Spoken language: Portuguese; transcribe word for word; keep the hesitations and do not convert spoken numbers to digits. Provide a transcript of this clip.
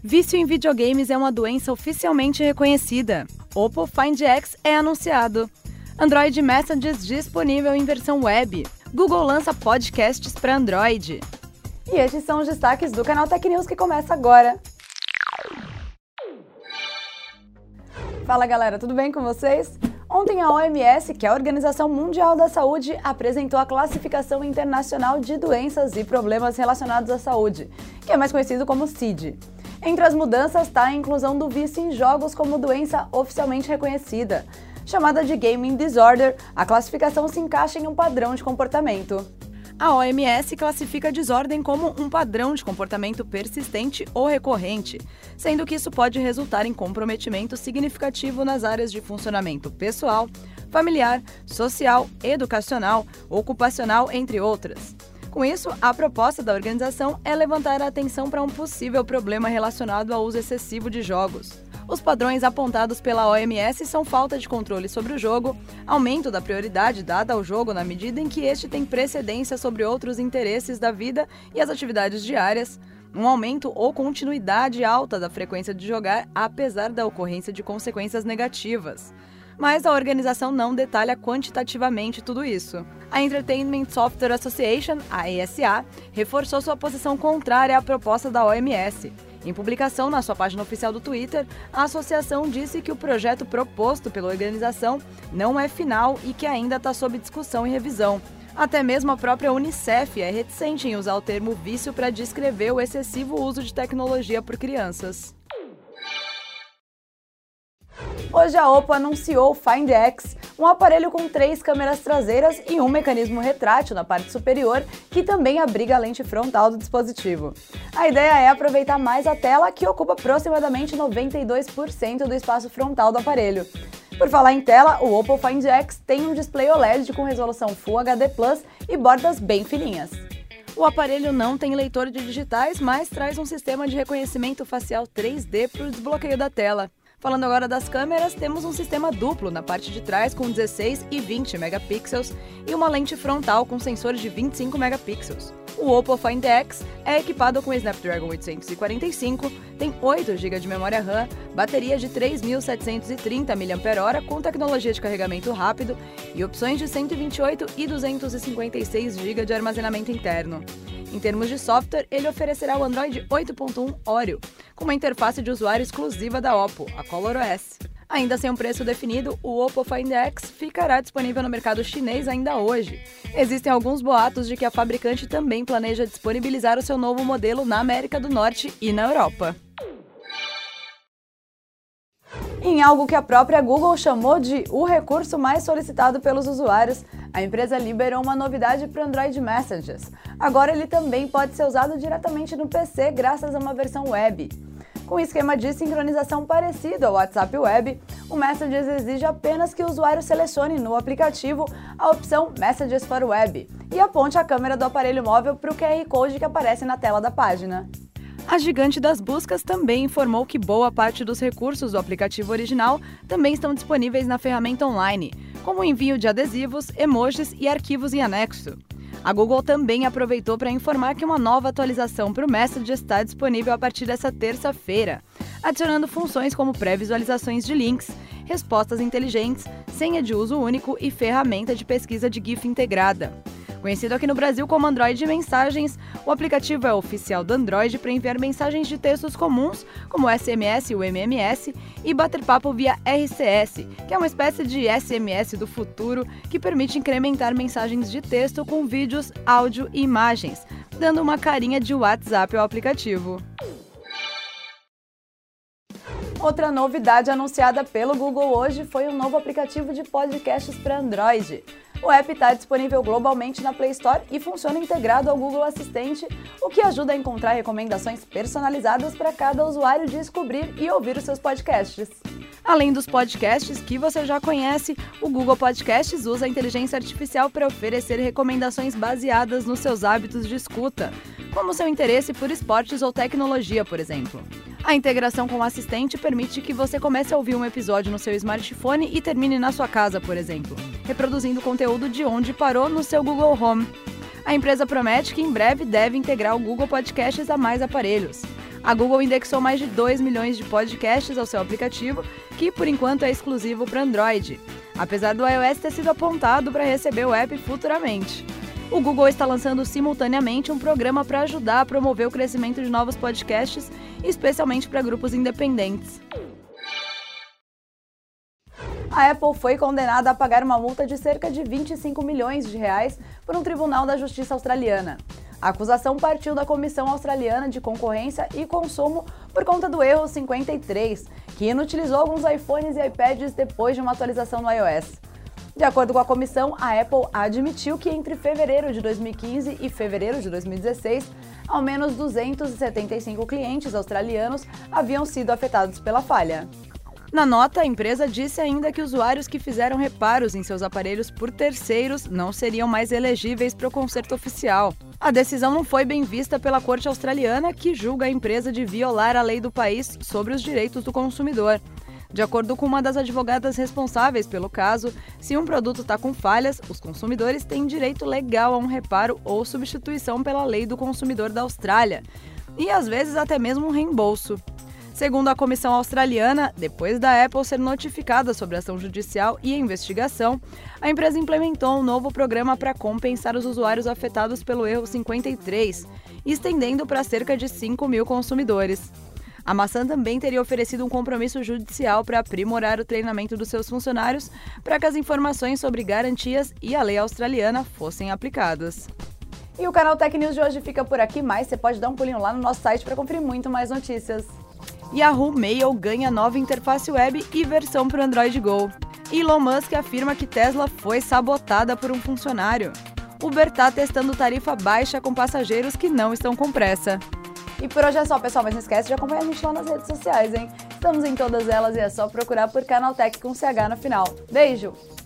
Vício em videogames é uma doença oficialmente reconhecida. Oppo Find X é anunciado. Android Messages disponível em versão web. Google lança podcasts para Android. E estes são os destaques do canal Tech News que começa agora. Fala galera, tudo bem com vocês? Ontem a O M S, que é a Organização Mundial da Saúde, apresentou a Classificação Internacional de Doenças e Problemas Relacionados à Saúde, que é mais conhecido como C I D. Entre as mudanças está a inclusão do vício em jogos como doença oficialmente reconhecida. Chamada de Gaming Disorder, a classificação se encaixa em um padrão de comportamento. A O M S classifica a desordem como um padrão de comportamento persistente ou recorrente, sendo que isso pode resultar em comprometimento significativo nas áreas de funcionamento pessoal, familiar, social, educacional, ocupacional, entre outras. Com isso, a proposta da organização é levantar a atenção para um possível problema relacionado ao uso excessivo de jogos. Os padrões apontados pela O M S são falta de controle sobre o jogo, aumento da prioridade dada ao jogo na medida em que este tem precedência sobre outros interesses da vida e as atividades diárias, um aumento ou continuidade alta da frequência de jogar, apesar da ocorrência de consequências negativas. Mas a organização não detalha quantitativamente tudo isso. A Entertainment Software Association, a E S A, reforçou sua posição contrária à proposta da O M S. Em publicação na sua página oficial do Twitter, a associação disse que o projeto proposto pela organização não é final e que ainda está sob discussão e revisão. Até mesmo a própria Unicef é reticente em usar o termo vício para descrever o excessivo uso de tecnologia por crianças. Hoje a Oppo anunciou o Find X, um aparelho com três câmeras traseiras e um mecanismo retrátil na parte superior, que também abriga a lente frontal do dispositivo. A ideia é aproveitar mais a tela, que ocupa aproximadamente noventa e dois por cento do espaço frontal do aparelho. Por falar em tela, o Oppo Find X tem um display O L E D com resolução Full H D plus e bordas bem fininhas. O aparelho não tem leitor de digitais, mas traz um sistema de reconhecimento facial três D para o desbloqueio da tela. Falando agora das câmeras, temos um sistema duplo na parte de trás com dezesseis e vinte megapixels e uma lente frontal com sensor de vinte e cinco megapixels. O Oppo Find X é equipado com Snapdragon oitocentos e quarenta e cinco, tem oito gigas de memória RAM, bateria de três mil setecentos e trinta miliampères-hora com tecnologia de carregamento rápido e opções de cento e vinte e oito e duzentos e cinquenta e seis gigas de armazenamento interno. Em termos de software, ele oferecerá o Android oito ponto um Oreo, com uma interface de usuário exclusiva da Oppo, a ColorOS. Ainda sem um preço definido, o Oppo Find X ficará disponível no mercado chinês ainda hoje. Existem alguns boatos de que a fabricante também planeja disponibilizar o seu novo modelo na América do Norte e na Europa. Em algo que a própria Google chamou de o recurso mais solicitado pelos usuários, a empresa liberou uma novidade para o Android Messages. Agora ele também pode ser usado diretamente no P C graças a uma versão web. Com um esquema de sincronização parecido ao WhatsApp Web, o Messages exige apenas que o usuário selecione no aplicativo a opção Messages for Web e aponte a câmera do aparelho móvel para o Q R Code que aparece na tela da página. A gigante das buscas também informou que boa parte dos recursos do aplicativo original também estão disponíveis na ferramenta online, como o envio de adesivos, emojis e arquivos em anexo. A Google também aproveitou para informar que uma nova atualização para o Messages está disponível a partir dessa terça-feira, adicionando funções como pré-visualizações de links, respostas inteligentes, senha de uso único e ferramenta de pesquisa de GIF integrada. Conhecido aqui no Brasil como Android Mensagens, o aplicativo é oficial do Android para enviar mensagens de textos comuns, como o S M S e o M M S, e bater papo via R C S, que é uma espécie de S M S do futuro que permite incrementar mensagens de texto com vídeos, áudio e imagens, dando uma carinha de WhatsApp ao aplicativo. Outra novidade anunciada pelo Google hoje foi um novo aplicativo de podcasts para Android. O app está disponível globalmente na Play Store e funciona integrado ao Google Assistente, o que ajuda a encontrar recomendações personalizadas para cada usuário descobrir e ouvir os seus podcasts. Além dos podcasts que você já conhece, o Google Podcasts usa a inteligência artificial para oferecer recomendações baseadas nos seus hábitos de escuta, como seu interesse por esportes ou tecnologia, por exemplo. A integração com o assistente permite que você comece a ouvir um episódio no seu smartphone e termine na sua casa, por exemplo, reproduzindo o conteúdo de onde parou no seu Google Home. A empresa promete que em breve deve integrar o Google Podcasts a mais aparelhos. A Google indexou mais de dois milhões de podcasts ao seu aplicativo, que por enquanto é exclusivo para Android, apesar do iOS ter sido apontado para receber o app futuramente. O Google está lançando simultaneamente um programa para ajudar a promover o crescimento de novos podcasts, especialmente para grupos independentes. A Apple foi condenada a pagar uma multa de cerca de vinte e cinco milhões de reais por um tribunal da justiça australiana. A acusação partiu da Comissão Australiana de Concorrência e Consumo por conta do erro cinquenta e três, que inutilizou alguns iPhones e iPads depois de uma atualização no iOS. De acordo com a comissão, a Apple admitiu que entre fevereiro de dois mil e quinze e fevereiro de dois mil e dezesseis, ao menos duzentos e setenta e cinco clientes australianos haviam sido afetados pela falha. Na nota, a empresa disse ainda que usuários que fizeram reparos em seus aparelhos por terceiros não seriam mais elegíveis para o conserto oficial. A decisão não foi bem vista pela corte australiana, que julga a empresa de violar a lei do país sobre os direitos do consumidor. De acordo com uma das advogadas responsáveis pelo caso, se um produto está com falhas, os consumidores têm direito legal a um reparo ou substituição pela lei do consumidor da Austrália, e às vezes até mesmo um reembolso. Segundo a comissão australiana, depois da Apple ser notificada sobre a ação judicial e a investigação, a empresa implementou um novo programa para compensar os usuários afetados pelo erro cinquenta e três, estendendo para cerca de cinco mil consumidores. A maçã também teria oferecido um compromisso judicial para aprimorar o treinamento dos seus funcionários para que as informações sobre garantias e a lei australiana fossem aplicadas. E o canal Tech News de hoje fica por aqui, mas você pode dar um pulinho lá no nosso site para conferir muito mais notícias. Yahoo Mail ganha nova interface web e versão para o Android Go. Elon Musk afirma que Tesla foi sabotada por um funcionário. Uber está testando tarifa baixa com passageiros que não estão com pressa. E por hoje é só, pessoal, mas não esquece de acompanhar a gente lá nas redes sociais, hein? Estamos em todas elas e é só procurar por Canaltech com C H no final. Beijo!